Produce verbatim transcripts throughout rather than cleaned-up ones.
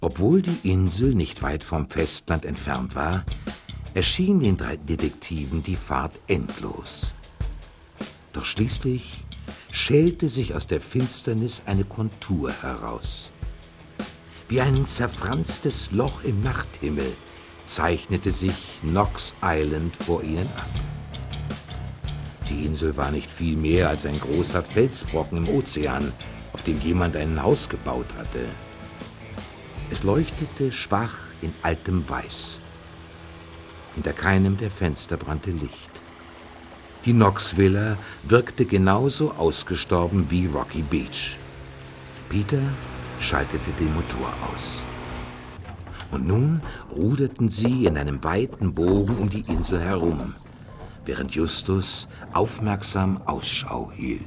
Obwohl die Insel nicht weit vom Festland entfernt war, erschien den drei Detektiven die Fahrt endlos. Doch schließlich schälte sich aus der Finsternis eine Kontur heraus. Wie ein zerfranstes Loch im Nachthimmel zeichnete sich Knox Island vor ihnen ab. Die Insel war nicht viel mehr als ein großer Felsbrocken im Ozean, auf dem jemand ein Haus gebaut hatte. Es leuchtete schwach in altem Weiß. Hinter keinem der Fenster brannte Licht. Die Knox-Villa wirkte genauso ausgestorben wie Rocky Beach. Peter schaltete den Motor aus. Und nun ruderten sie in einem weiten Bogen um die Insel herum, während Justus aufmerksam Ausschau hielt.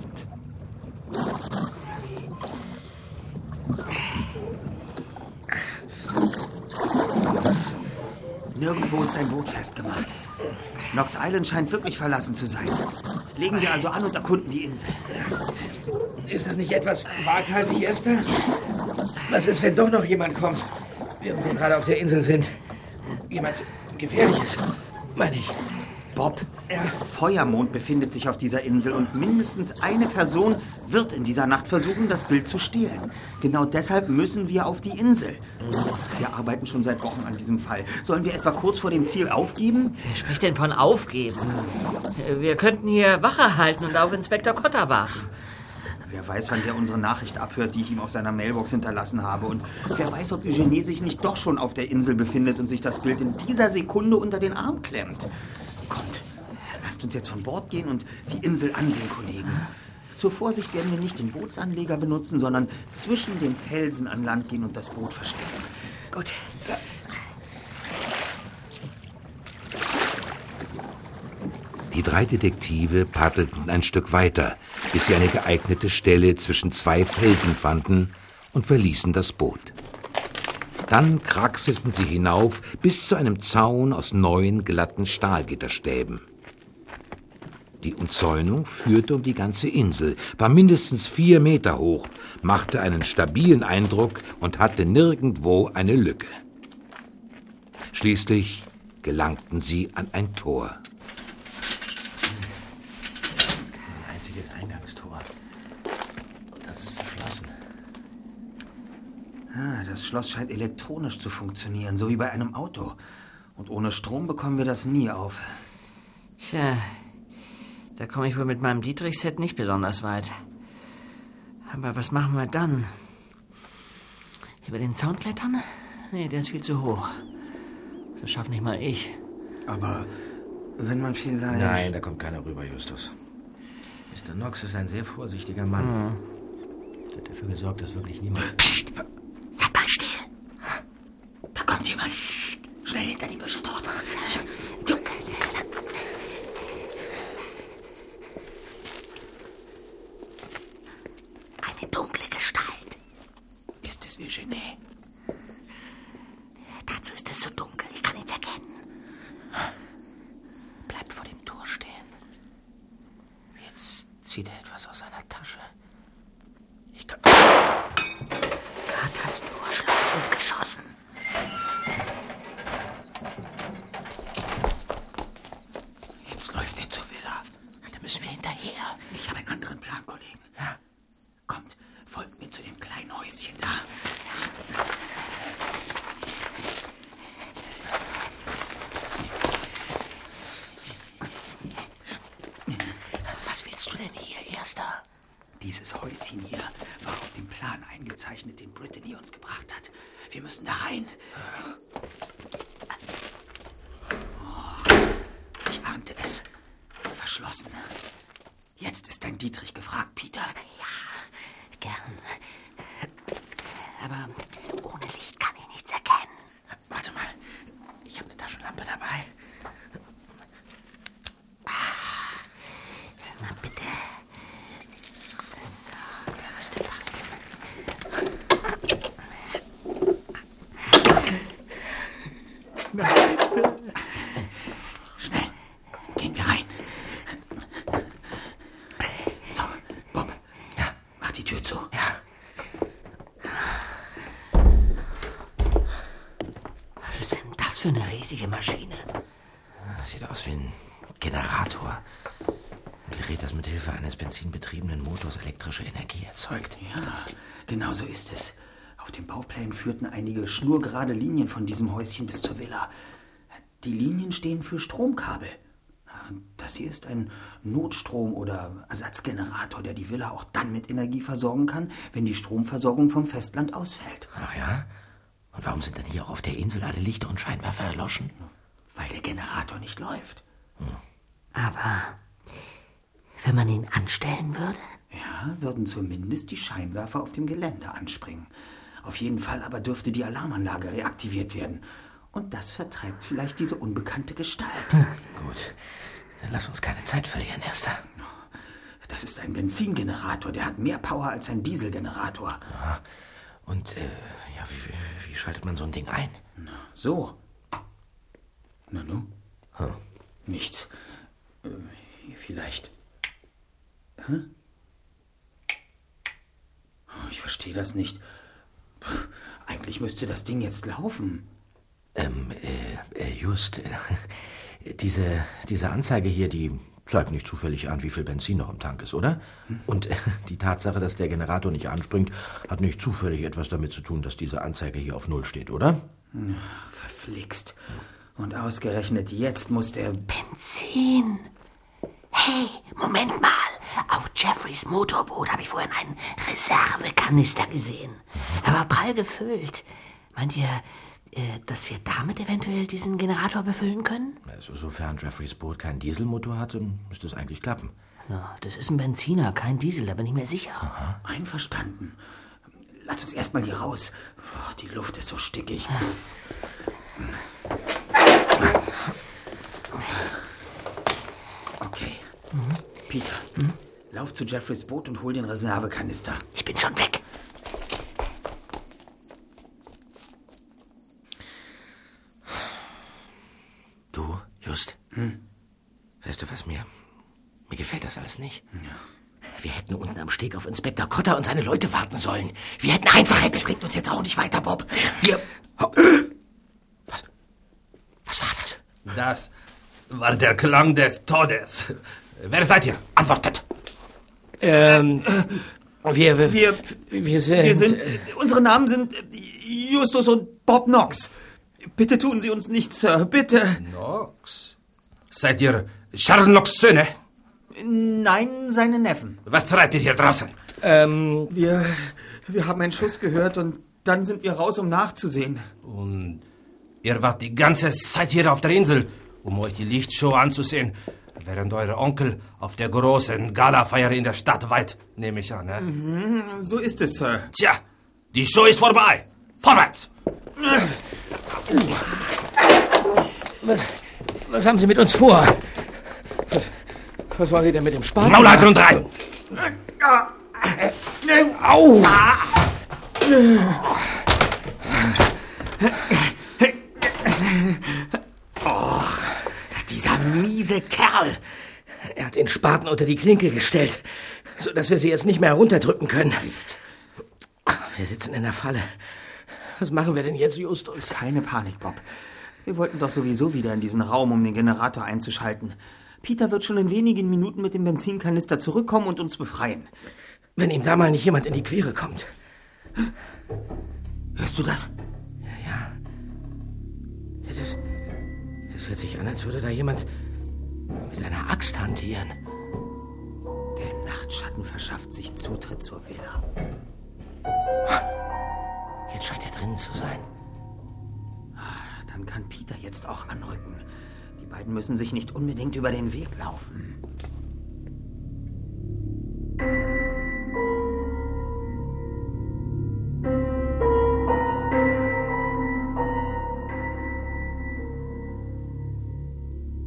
Nirgendwo ist ein Boot festgemacht. Knox Island scheint wirklich verlassen zu sein. Legen wir also an und erkunden die Insel. Ist das nicht etwas waghalsig, Esther? Was ist, wenn doch noch jemand kommt, während wir gerade auf der Insel sind? Jemand Gefährliches, meine ich. Bob, ja. Feuermond befindet sich auf dieser Insel und mindestens eine Person wird in dieser Nacht versuchen, das Bild zu stehlen. Genau deshalb müssen wir auf die Insel. Wir arbeiten schon seit Wochen an diesem Fall. Sollen wir etwa kurz vor dem Ziel aufgeben? Wer spricht denn von aufgeben? Wir könnten hier Wache halten und auf Inspektor Cotter warten. Wer weiß, wann der unsere Nachricht abhört, die ich ihm auf seiner Mailbox hinterlassen habe. Und wer weiß, ob Eugenie sich nicht doch schon auf der Insel befindet und sich das Bild in dieser Sekunde unter den Arm klemmt. Kommt, lasst uns jetzt von Bord gehen und die Insel ansehen, Kollegen. Zur Vorsicht werden wir nicht den Bootsanleger benutzen, sondern zwischen den Felsen an Land gehen und das Boot verstecken. Gut. Ja. Die drei Detektive paddelten ein Stück weiter, bis sie eine geeignete Stelle zwischen zwei Felsen fanden und verließen das Boot. Dann kraxelten sie hinauf bis zu einem Zaun aus neuen, glatten Stahlgitterstäben. Die Umzäunung führte um die ganze Insel, war mindestens vier Meter hoch, machte einen stabilen Eindruck und hatte nirgendwo eine Lücke. Schließlich gelangten sie an ein Tor. Ein einziges Eingangstor. Das ist verschlossen. Ah, das Schloss scheint elektronisch zu funktionieren, so wie bei einem Auto. Und ohne Strom bekommen wir das nie auf. Tja, da komme ich wohl mit meinem Dietrich-Set nicht besonders weit. Aber was machen wir dann? Über den Zaun klettern? Nee, der ist viel zu hoch. Das schafft nicht mal ich. Aber wenn man vielleicht... Nein, da kommt keiner rüber, Justus. Mister Knox ist ein sehr vorsichtiger Mann. Mhm. Er hat dafür gesorgt, dass wirklich niemand... Psst! Seid mal still! Da kommt jemand! Psst. Schnell hinter die Büsche dort! Du. Eine dunkle Gestalt. Ist es Eugenie? Dazu ist es so dunkel, ich kann nichts erkennen. Bleibt vor dem Tor stehen. Jetzt zieht er etwas aus seiner Tasche. Ich kann... Hat das Torschloss aufgeschossen. Jetzt läuft er zur Villa. Da müssen wir hinterher. Ich habe einen anderen Plan, Kollegen. Ja. Kommt, folgt mir zu dem kleinen Häuschen da. Was willst du denn hier, Erster? Dieses Häuschen hier war auf dem Plan eingezeichnet, den Brittany uns gebracht hat. Wir müssen da rein. Och, ich ahnte es. Verschlossen. Jetzt ist dein Dietrich gefragt, Peter. Ja, gern. Aber ohne Licht kann ich nichts erkennen. Warte mal, ich habe eine Taschenlampe dabei. Na bitte. So, da müsste passen. Na bitte. Schnell, gehen wir rein. So, Bob, ja, mach die Tür zu. Ja. für eine riesige Maschine? Das sieht aus wie ein Generator. Ein Gerät, das mit Hilfe eines benzinbetriebenen Motors elektrische Energie erzeugt. Ja, genau so ist es. Auf dem Bauplan führten einige schnurgerade Linien von diesem Häuschen bis zur Villa. Die Linien stehen für Stromkabel. Das hier ist ein Notstrom- oder Ersatzgenerator, der die Villa auch dann mit Energie versorgen kann, wenn die Stromversorgung vom Festland ausfällt. Ach ja? Und warum sind denn hier auch auf der Insel alle Lichter und Scheinwerfer erloschen? Weil der Generator nicht läuft. Hm. Aber wenn man ihn anstellen würde? Ja, würden zumindest die Scheinwerfer auf dem Gelände anspringen. Auf jeden Fall aber dürfte die Alarmanlage reaktiviert werden. Und das vertreibt vielleicht diese unbekannte Gestalt. Hm. Gut, dann lass uns keine Zeit verlieren, Erster. Das ist ein Benzingenerator, der hat mehr Power als ein Dieselgenerator. Aha. Und, äh, ja, wie, wie, wie schaltet man so ein Ding ein? Na, so. Na nu? Hm. Nichts. Äh, hier vielleicht. Hä? Ich verstehe das nicht. Eigentlich müsste das Ding jetzt laufen. Ähm, äh, äh just, äh, diese, diese Anzeige hier, die zeigt nicht zufällig an, wie viel Benzin noch im Tank ist, oder? Hm. Und äh, die Tatsache, dass der Generator nicht anspringt, hat nicht zufällig etwas damit zu tun, dass diese Anzeige hier auf Null steht, oder? Ach, verflixt. Und ausgerechnet jetzt muss der... Benzin. Hey, Moment mal. Auf Jeffreys Motorboot habe ich vorhin einen Reservekanister gesehen. Er war prall gefüllt. Meint ihr, äh, dass wir damit eventuell diesen Generator befüllen können? Also, sofern Jeffreys Boot keinen Dieselmotor hat, müsste es eigentlich klappen. Na, das ist ein Benziner, kein Diesel, da bin ich mir sicher. Aha. Einverstanden. Lass uns erstmal hier raus. Oh, die Luft ist so stickig. Ja. Okay. Mhm. Peter, mhm. lauf zu Jeffreys Boot und hol den Reservekanister. Ich bin schon weg. Du, Just, hm? Weißt du was, mir, mir gefällt das alles nicht. Ja. Wir hätten unten am Steg auf Inspektor Cotter und seine Leute warten sollen. Wir hätten einfach... Das bringt uns jetzt auch nicht weiter, Bob. Wir... Was? Was war das? Das war der Klang des Todes. Wer seid ihr? Antwortet. Ähm... Wir... Wir, wir, wir sind... Wir sind... Unsere Namen sind Justus und Bob Knox. Bitte tun Sie uns nichts, Sir. Bitte. Knox? Seid ihr Sherlocks Söhne? Nein, seine Neffen. Was treibt ihr hier draußen? Ähm... Wir... Wir haben einen Schuss gehört und dann sind wir raus, um nachzusehen. Und ihr wart die ganze Zeit hier auf der Insel, um euch die Lichtshow anzusehen, während euer Onkel auf der großen Galafeier in der Stadt weilt, nehme ich an, ne? Mhm, so ist es, Sir. Tja, die Show ist vorbei. Vorwärts! Was, was haben Sie mit uns vor? Was, was wollen Sie denn mit dem Spaten? Maul halten und rein! Au! Och, dieser miese Kerl. Er hat den Spaten unter die Klinke gestellt, sodass wir sie jetzt nicht mehr herunterdrücken können. Mist. Wir sitzen in der Falle. Was machen wir denn jetzt, Justus? Keine Panik, Bob. Wir wollten doch sowieso wieder in diesen Raum, um den Generator einzuschalten. Peter wird schon in wenigen Minuten mit dem Benzinkanister zurückkommen und uns befreien. Wenn ihm da mal nicht jemand in die Quere kommt. Hörst du das? Ja, ja. Es ist... Es hört sich an, als würde da jemand mit einer Axt hantieren. Der Nachtschatten verschafft sich Zutritt zur Villa. Jetzt scheint er drinnen zu sein. Dann kann Peter jetzt auch anrücken. Die beiden müssen sich nicht unbedingt über den Weg laufen.